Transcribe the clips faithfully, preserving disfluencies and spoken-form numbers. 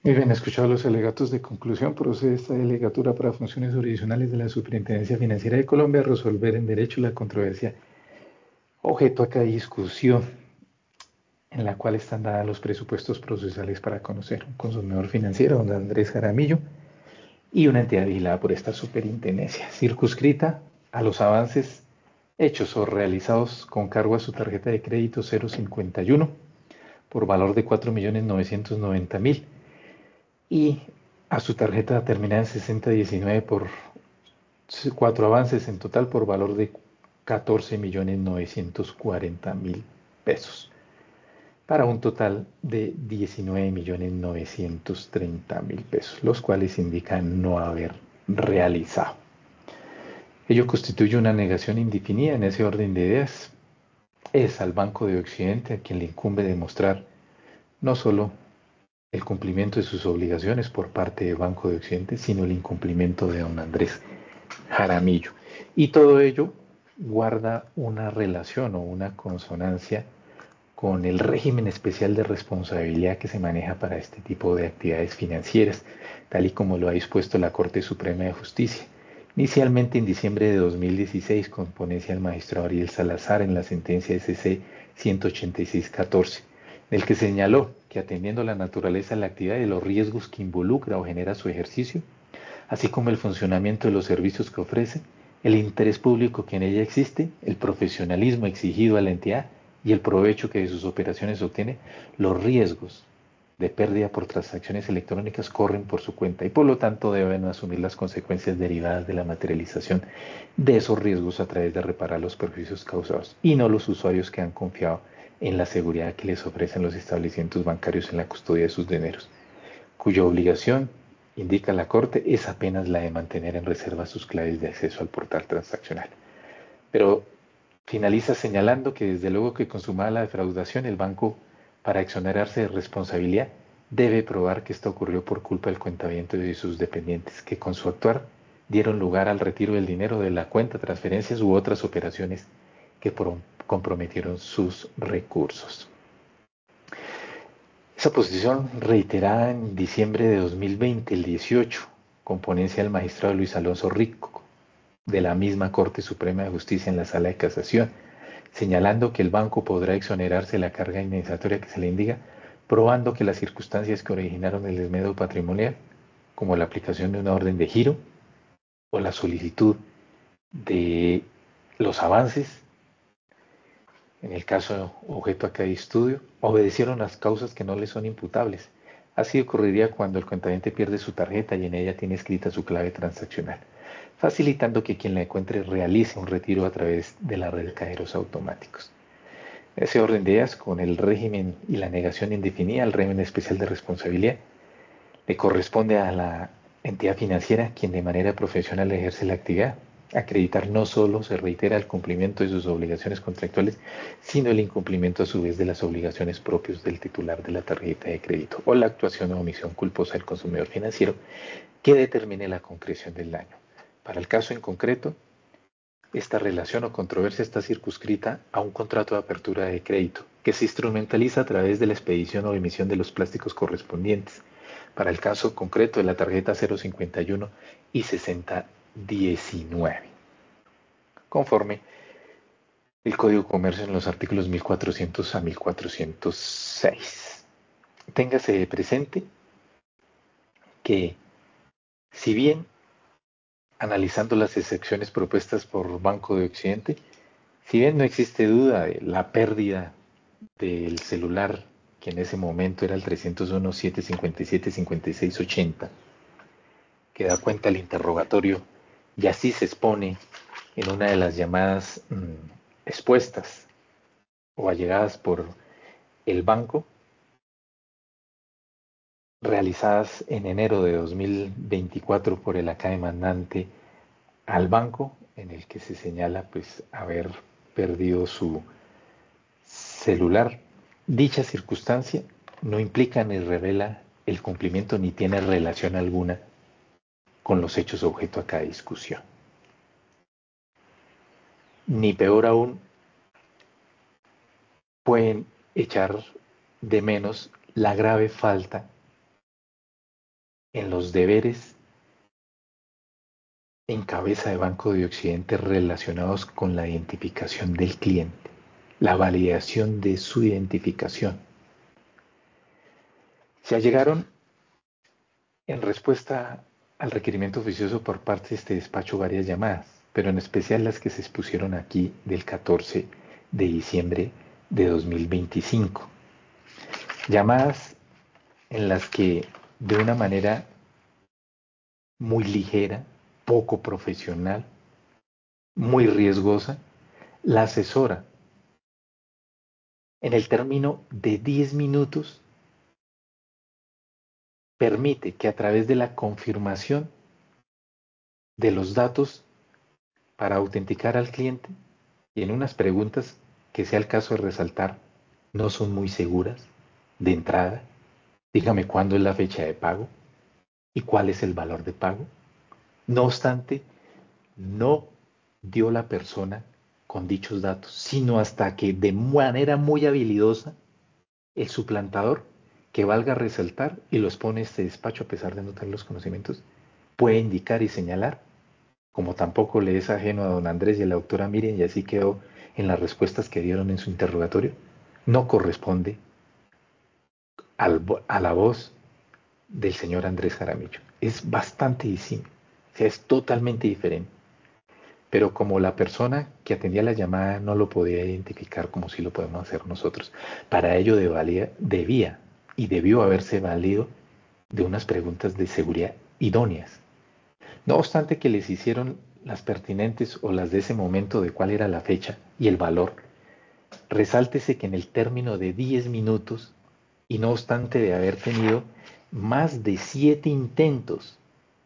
Muy bien, escuchado los alegatos de conclusión, procede esta delegatura para funciones jurisdiccionales de la Superintendencia Financiera de Colombia a resolver en derecho la controversia objeto a cada discusión en la cual están dados los presupuestos procesales para conocer un consumidor financiero, don Andrés Jaramillo, y una entidad vigilada por esta superintendencia, circunscrita a los avances hechos o realizados con cargo a su tarjeta de crédito cero cincuenta y uno por valor de cuatro millones novecientos noventa mil y a su tarjeta terminada en sesenta diecinueve por cuatro avances en total por valor de catorce millones novecientos cuarenta mil pesos, para un total de diecinueve millones novecientos treinta mil pesos, los cuales indican no haber realizado. Ello constituye una negación indefinida en ese orden de ideas. Es al Banco de Occidente a quien le incumbe demostrar no solo el cumplimiento de sus obligaciones por parte del Banco de Occidente, sino el incumplimiento de don Andrés Jaramillo. Y todo ello guarda una relación o una consonancia con el régimen especial de responsabilidad que se maneja para este tipo de actividades financieras, tal y como lo ha dispuesto la Corte Suprema de Justicia. Inicialmente en diciembre de dos mil dieciséis, con ponencia del magistrado Ariel Salazar en la sentencia S C ciento ochenta y seis catorce, en el que señaló que atendiendo a la naturaleza de la actividad y los riesgos que involucra o genera su ejercicio, así como el funcionamiento de los servicios que ofrece, el interés público que en ella existe, el profesionalismo exigido a la entidad y el provecho que de sus operaciones obtiene, los riesgos de pérdida por transacciones electrónicas corren por su cuenta y por lo tanto deben asumir las consecuencias derivadas de la materialización de esos riesgos a través de reparar los perjuicios causados y no los usuarios que han confiado en la seguridad que les ofrecen los establecimientos bancarios en la custodia de sus dineros, cuya obligación, indica la Corte, es apenas la de mantener en reserva sus claves de acceso al portal transaccional. Pero finaliza señalando que desde luego que consumada la defraudación, el banco, para exonerarse de responsabilidad, debe probar que esto ocurrió por culpa del cuentaviente de sus dependientes, que con su actuar dieron lugar al retiro del dinero de la cuenta, transferencias u otras operaciones que comprometieron sus recursos. Esa posición reiterada en diciembre de dos mil veinte, el dieciocho, con ponencia del magistrado Luis Alonso Rico, de la misma Corte Suprema de Justicia en la Sala de Casación, señalando que el banco podrá exonerarse de la carga indemnizatoria que se le indica, probando que las circunstancias que originaron el desmedro patrimonial, como la aplicación de una orden de giro o la solicitud de los avances, en el caso objeto acá de estudio, obedecieron las causas que no le son imputables. Así ocurriría cuando el cuentaviente pierde su tarjeta y en ella tiene escrita su clave transaccional, facilitando que quien la encuentre realice un retiro a través de la red de cajeros automáticos. Ese orden de ideas, con el régimen y la negación indefinida, el régimen especial de responsabilidad, le corresponde a la entidad financiera quien de manera profesional ejerce la actividad. Acreditar no solo se reitera el cumplimiento de sus obligaciones contractuales, sino el incumplimiento a su vez de las obligaciones propias del titular de la tarjeta de crédito o la actuación o omisión culposa del consumidor financiero que determine la concreción del daño. Para el caso en concreto, esta relación o controversia está circunscrita a un contrato de apertura de crédito que se instrumentaliza a través de la expedición o emisión de los plásticos correspondientes. Para el caso concreto de la tarjeta cero cincuenta y uno y sesenta diecinueve, conforme el Código de Comercio en los artículos mil cuatrocientos a mil cuatrocientos seis. Téngase presente que, si bien analizando las excepciones propuestas por Banco de Occidente, si bien no existe duda de la pérdida del celular, que en ese momento era el trescientos uno, setecientos cincuenta y siete, cincuenta y seis ochenta, que da cuenta el interrogatorio, y así se expone en una de las llamadas mmm, expuestas o allegadas por el banco, realizadas en enero de dos mil veinticuatro por el acá demandante al banco, en el que se señala pues haber perdido su celular. Dicha circunstancia no implica ni revela el cumplimiento ni tiene relación alguna con los hechos objeto a cada discusión. Ni peor aún, pueden echar de menos la grave falta en los deberes en cabeza de Banco de Occidente relacionados con la identificación del cliente, la validación de su identificación. Se allegaron en respuesta al requerimiento oficioso por parte de este despacho varias llamadas, pero en especial las que se expusieron aquí del catorce de diciembre de dos mil veinticinco. Llamadas en las que de una manera muy ligera, poco profesional, muy riesgosa, la asesora en el término de diez minutos permite que a través de la confirmación de los datos para autenticar al cliente y en unas preguntas que sea el caso de resaltar no son muy seguras de entrada, dígame cuándo es la fecha de pago y cuál es el valor de pago. No obstante, no dio la persona con dichos datos, sino hasta que de manera muy habilidosa el suplantador, que valga resaltar y los pone este despacho a pesar de no tener los conocimientos, puede indicar y señalar, como tampoco le es ajeno a don Andrés y a la doctora Miriam, y así quedó en las respuestas que dieron en su interrogatorio, no corresponde al, a la voz del señor Andrés Jaramillo. Es bastante distinto, o sea, es totalmente diferente. Pero como la persona que atendía la llamada no lo podía identificar como si lo podemos hacer nosotros, para ello debía, debía y debió haberse valido de unas preguntas de seguridad idóneas. No obstante que les hicieron las pertinentes o las de ese momento de cuál era la fecha y el valor, resáltese que en el término de diez minutos, y no obstante de haber tenido más de siete intentos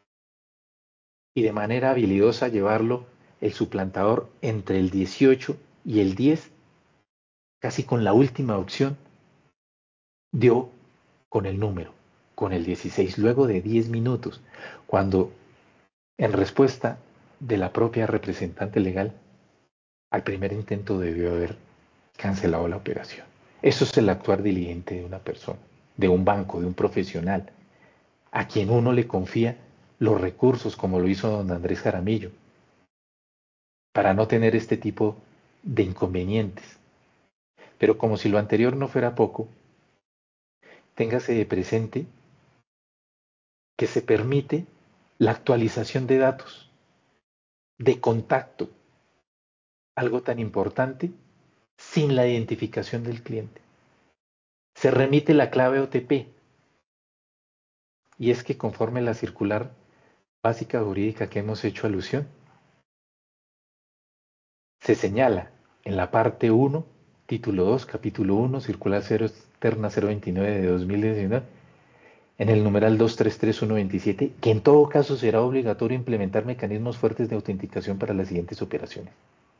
y de manera habilidosa llevarlo el suplantador entre el dieciocho y el diez, casi con la última opción, dio con el número, con el dieciséis, luego de diez minutos, cuando en respuesta de la propia representante legal, al primer intento debió haber cancelado la operación. Eso es el actuar diligente de una persona, de un banco, de un profesional, a quien uno le confía los recursos, como lo hizo don Andrés Jaramillo, para no tener este tipo de inconvenientes. Pero como si lo anterior no fuera poco, téngase de presente que se permite la actualización de datos, de contacto, algo tan importante, sin la identificación del cliente. Se remite la clave O T P, y es que conforme la circular básica jurídica que hemos hecho alusión, se señala en la parte uno, título dos, capítulo uno, circular cero externa cero veintinueve de dos mil diecinueve, en el numeral dos tres tres uno veintisiete, que en todo caso será obligatorio implementar mecanismos fuertes de autenticación para las siguientes operaciones.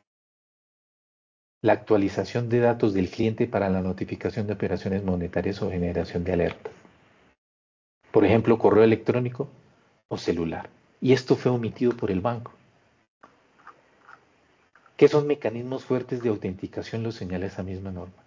La actualización de datos del cliente para la notificación de operaciones monetarias o generación de alertas. Por ejemplo, correo electrónico o celular. Y esto fue omitido por el banco. ¿Qué son mecanismos fuertes de autenticación? Lo señala esa misma norma.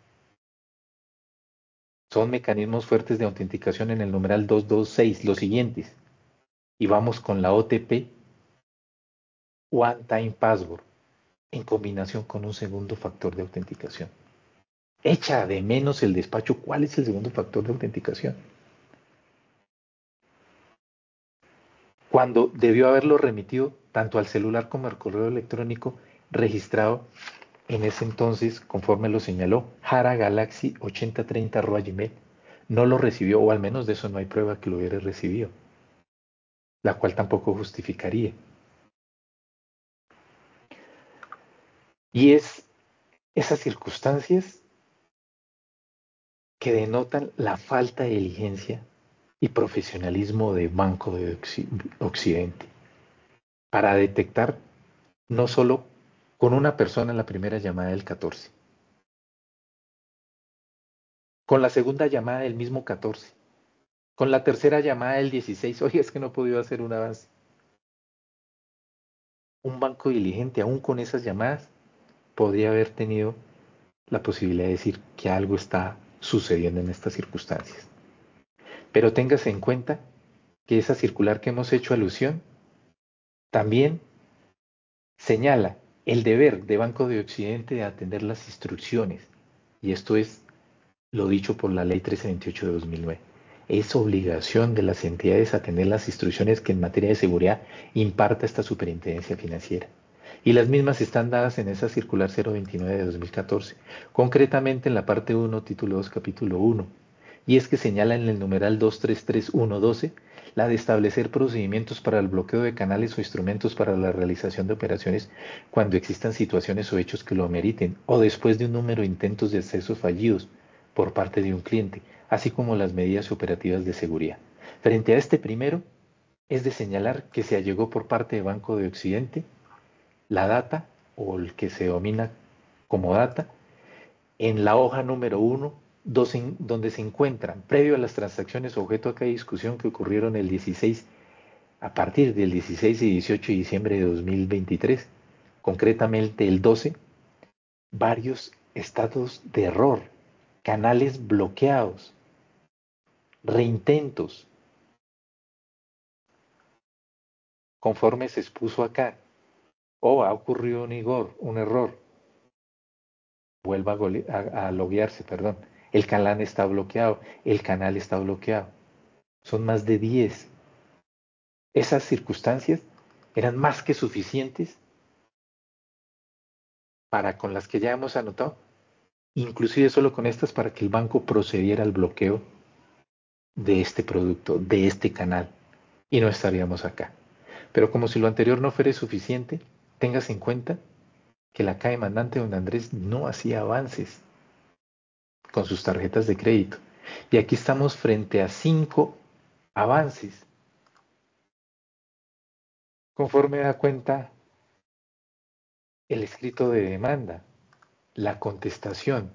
Son mecanismos fuertes de autenticación en el numeral doscientos veintiséis, los siguientes. Y vamos con la O T P, One Time Password, en combinación con un segundo factor de autenticación. Echa de menos el despacho cuál es el segundo factor de autenticación, cuando debió haberlo remitido tanto al celular como al correo electrónico registrado en ese entonces, conforme lo señaló, jara galaxy ochenta treinta arroba gmail. No lo recibió, o al menos de eso no hay prueba que lo hubiera recibido, la cual tampoco justificaría. Y es esas circunstancias que denotan la falta de diligencia y profesionalismo de Banco de Occidente para detectar no solo con una persona en la primera llamada del catorce, con la segunda llamada del mismo catorce, con la tercera llamada del dieciséis, oye, es que no he podido hacer un avance. Un banco diligente, aún con esas llamadas, podría haber tenido la posibilidad de decir que algo está sucediendo en estas circunstancias. Pero téngase en cuenta que esa circular que hemos hecho alusión también señala el deber de Banco de Occidente de atender las instrucciones, y esto es lo dicho por la Ley trece veintiocho de dos mil nueve. Es obligación de las entidades atender las instrucciones que en materia de seguridad imparta esta superintendencia financiera. Y las mismas están dadas en esa circular cero veintinueve de dos mil catorce, concretamente en la parte uno, título dos, capítulo uno. Y es que señala en el numeral dos tres tres uno doce la de establecer procedimientos para el bloqueo de canales o instrumentos para la realización de operaciones cuando existan situaciones o hechos que lo ameriten, o después de un número de intentos de accesos fallidos por parte de un cliente, así como las medidas operativas de seguridad. Frente a este primero, es de señalar que se allegó por parte de Banco de Occidente la data, o el que se domina como data, en la hoja número uno, donde se encuentran, previo a las transacciones objeto de cada discusión que ocurrieron el dieciséis, a partir del dieciséis y dieciocho de diciembre de dos mil veintitrés, concretamente el doce, varios estados de error, canales bloqueados, reintentos, conforme se expuso acá. O ha ocurrido un, igor, un error, vuelva a, a, a loguearse, perdón. El canal está bloqueado, el canal está bloqueado. Son más de diez. Esas circunstancias eran más que suficientes para con las que ya hemos anotado, inclusive solo con estas para que el banco procediera al bloqueo de este producto, de este canal, y no estaríamos acá. Pero como si lo anterior no fuera suficiente, tengas en cuenta que la acá demandante don Andrés no hacía avances con sus tarjetas de crédito. Y aquí estamos frente a cinco avances. Conforme da cuenta el escrito de demanda, la contestación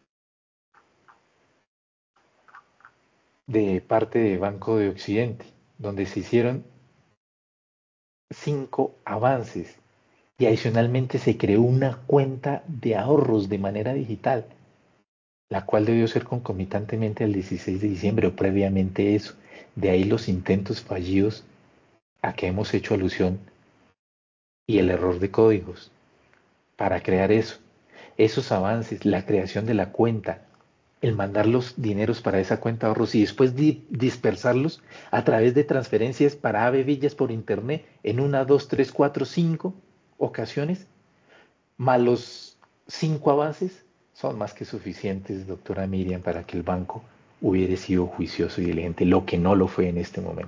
de parte de Banco de Occidente, donde se hicieron cinco avances y adicionalmente se creó una cuenta de ahorros de manera digital, la cual debió ser concomitantemente al dieciséis de diciembre o previamente eso. De ahí los intentos fallidos a que hemos hecho alusión y el error de códigos para crear eso. Esos avances, la creación de la cuenta, el mandar los dineros para esa cuenta de ahorros y después di dispersarlos a través de transferencias para Ave Villas por internet en una, dos, tres, cuatro, cinco ocasiones, más los cinco avances, son más que suficientes, doctora Miriam, para que el banco hubiera sido juicioso y diligente, lo que no lo fue en este momento.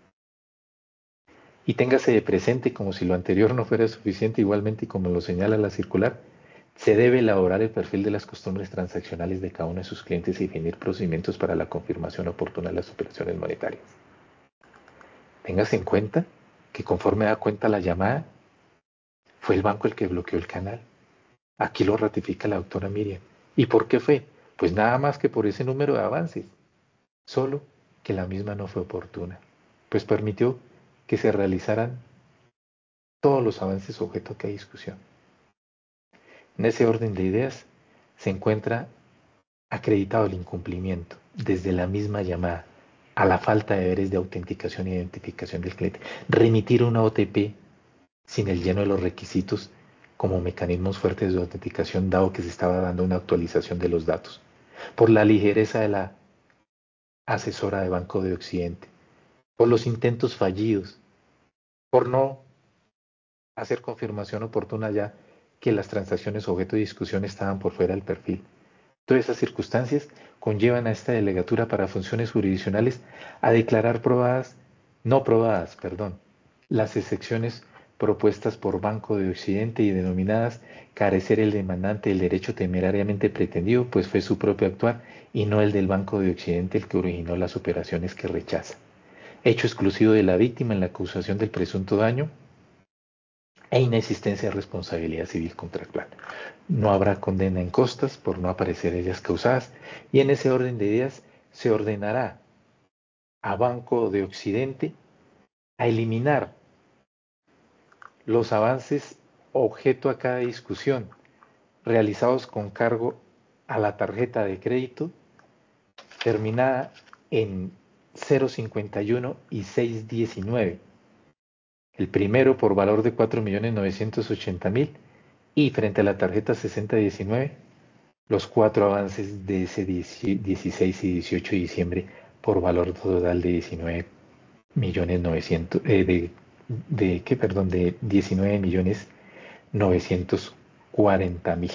Y téngase de presente, como si lo anterior no fuera suficiente, igualmente y como lo señala la circular, se debe elaborar el perfil de las costumbres transaccionales de cada uno de sus clientes y definir procedimientos para la confirmación oportuna de las operaciones monetarias. Téngase en cuenta que conforme da cuenta la llamada, fue el banco el que bloqueó el canal. Aquí lo ratifica la doctora Miriam. ¿Y por qué fue? Pues nada más que por ese número de avances, solo que la misma no fue oportuna, pues permitió que se realizaran todos los avances objeto de discusión. En ese orden de ideas se encuentra acreditado el incumplimiento desde la misma llamada a la falta de deberes de autenticación e identificación del cliente, remitir una O T P sin el lleno de los requisitos como mecanismos fuertes de autenticación dado que se estaba dando una actualización de los datos, por la ligereza de la asesora de Banco de Occidente, por los intentos fallidos, por no hacer confirmación oportuna ya que las transacciones objeto de discusión estaban por fuera del perfil. Todas esas circunstancias conllevan a esta delegatura para funciones jurisdiccionales a declarar probadas, no probadas, perdón, las excepciones propuestas por Banco de Occidente y denominadas carecer el demandante del derecho temerariamente pretendido, pues fue su propio actuar y no el del Banco de Occidente el que originó las operaciones que rechaza. Hecho exclusivo de la víctima en la acusación del presunto daño e inexistencia de responsabilidad civil contractual. No habrá condena en costas por no aparecer ellas causadas y en ese orden de ideas se ordenará a Banco de Occidente a eliminar los avances objeto a cada discusión realizados con cargo a la tarjeta de crédito terminada en cero cincuenta y uno y seiscientos diecinueve. El primero por valor de cuatro millones novecientos ochenta mil y frente a la tarjeta sesenta diecinueve los cuatro avances de ese dieciséis y dieciocho de diciembre por valor total de diecinueve millones novecientos, eh, de, de, ¿qué? Perdón, de diecinueve millones novecientos cuarenta mil.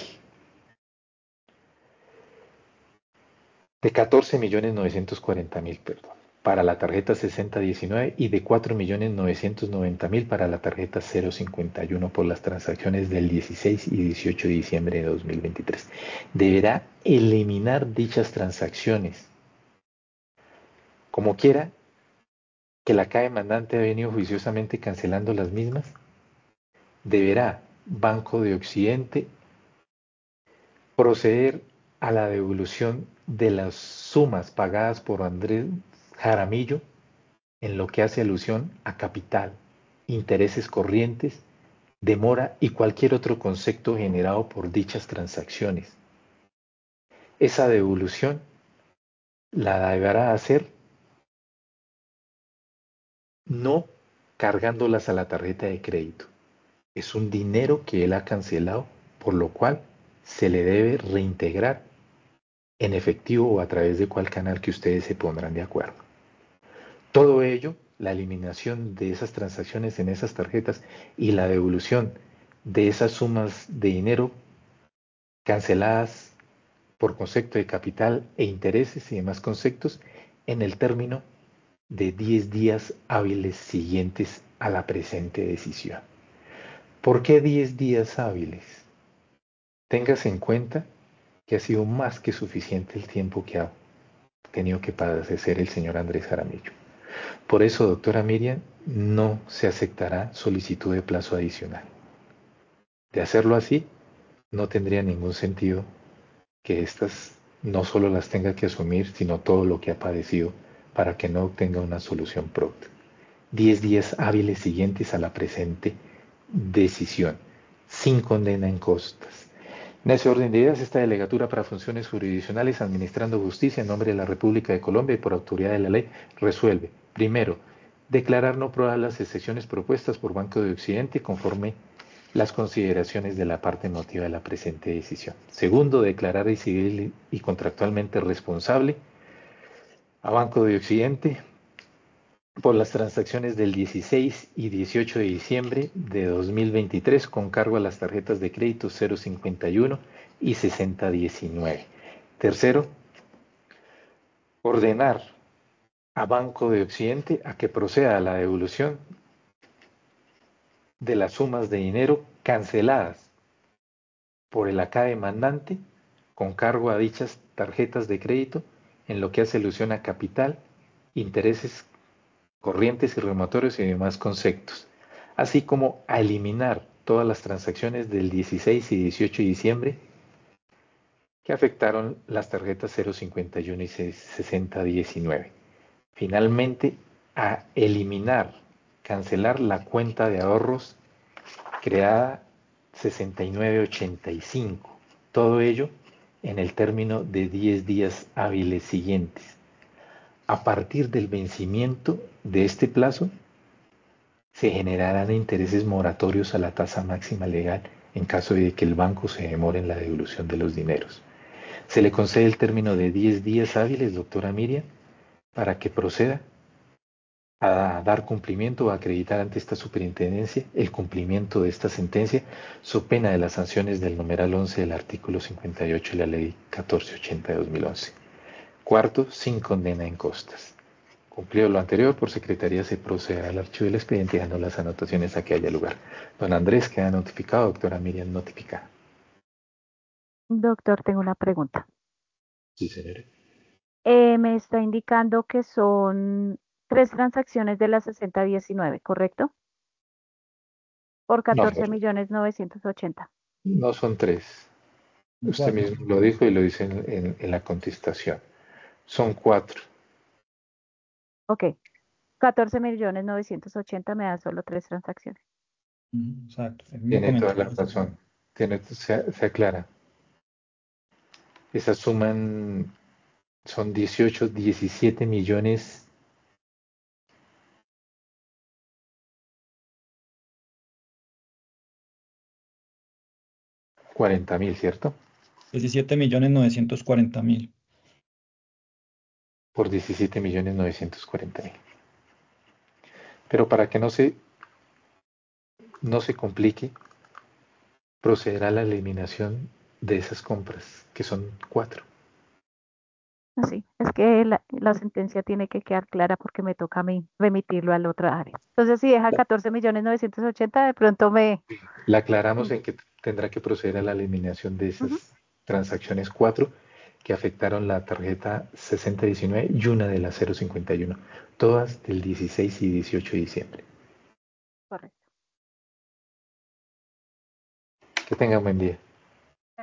De catorce millones novecientos cuarenta mil, perdón, para la tarjeta sesenta diecinueve y de cuatro millones novecientos noventa mil para la tarjeta cero cincuenta y uno por las transacciones del dieciséis y dieciocho de diciembre de dos mil veintitrés. Deberá eliminar dichas transacciones. Como quiera que la C A E mandante ha venido juiciosamente cancelando las mismas, deberá Banco de Occidente proceder a la devolución de las sumas pagadas por Andrés Jaramillo en lo que hace alusión a capital, intereses corrientes, demora y cualquier otro concepto generado por dichas transacciones. Esa devolución la deberá hacer no cargándolas a la tarjeta de crédito. Es un dinero que él ha cancelado, por lo cual se le debe reintegrar en efectivo o a través de cuál canal que ustedes se pondrán de acuerdo. Todo ello, la eliminación de esas transacciones en esas tarjetas y la devolución de esas sumas de dinero canceladas por concepto de capital e intereses y demás conceptos en el término de diez días hábiles siguientes a la presente decisión. ¿Por qué diez días hábiles? Téngase en cuenta que ha sido más que suficiente el tiempo que ha tenido que padecer el señor Andrés Jaramillo. Por eso, doctora Miriam, no se aceptará solicitud de plazo adicional. De hacerlo así, no tendría ningún sentido que éstas no solo las tenga que asumir, sino todo lo que ha padecido para que no obtenga una solución pronta. Diez días hábiles siguientes a la presente decisión, sin condena en costas. En ese orden de ideas, esta delegatura para funciones jurisdiccionales administrando justicia en nombre de la República de Colombia y por autoridad de la ley resuelve, primero, declarar no probadas las excepciones propuestas por Banco de Occidente conforme las consideraciones de la parte emotiva de la presente decisión. Segundo, declarar y civil y contractualmente responsable a Banco de Occidente por las transacciones del dieciséis y dieciocho de diciembre de dos mil veintitrés con cargo a las tarjetas de crédito cero cincuenta y uno y sesenta diecinueve. Tercero, ordenar a Banco de Occidente a que proceda a la devolución de las sumas de dinero canceladas por el acá demandante con cargo a dichas tarjetas de crédito en lo que hace alusión a capital, intereses corrientes y rematorios y demás conceptos, así como a eliminar todas las transacciones del dieciséis y dieciocho de diciembre que afectaron las tarjetas cero cincuenta y uno y sesenta diecinueve. Finalmente, a eliminar, cancelar la cuenta de ahorros creada sesenta y nueve ochenta y cinco. Todo ello en el término de diez días hábiles siguientes. A partir del vencimiento de este plazo, se generarán intereses moratorios a la tasa máxima legal en caso de que el banco se demore en la devolución de los dineros. Se le concede el término de diez días hábiles, doctora Miriam, para que proceda a dar cumplimiento o a acreditar ante esta superintendencia el cumplimiento de esta sentencia, so pena de las sanciones del numeral once del artículo cincuenta y ocho de la ley catorce ochenta de dos mil once. Cuarto, sin condena en costas. Cumplido lo anterior, por secretaría se procederá al archivo del expediente dejando las anotaciones a que haya lugar. Don Andrés queda notificado, doctora Miriam notificada. Doctor, tengo una pregunta. Sí, señora. Eh, me está indicando que son tres transacciones de la sesenta diecinueve, ¿correcto? Por No, catorce millones novecientos ochenta. no son tres. Usted Cuatro. mismo lo dijo y lo dice en, en- en la contestación. Son cuatro. Ok, catorce millones novecientos ochenta me da solo tres transacciones. Ujú, exacto, el mismo Tiene toda comentario la que usted hizo. razón. Tiene, se, se aclara. Esas suman, son dieciocho, diecisiete millones cuarenta mil, ¿cierto? diecisiete millones novecientos cuarenta mil. Por diecisiete millones novecientos cuarenta mil. Pero para que no se, no se complique, procederá a la eliminación de esas compras, que son cuatro. Así, es que la, la sentencia tiene que quedar clara porque me toca a mí remitirlo al otro área. Entonces, si deja La, catorce millones novecientos ochenta, de pronto me... la aclaramos Sí. en que tendrá que proceder a la eliminación de Ujú, esas transacciones cuatro que afectaron la tarjeta sesenta diecinueve y una de la cero cincuenta y uno, todas del dieciséis y dieciocho de diciembre. correcto. Que tenga un buen día.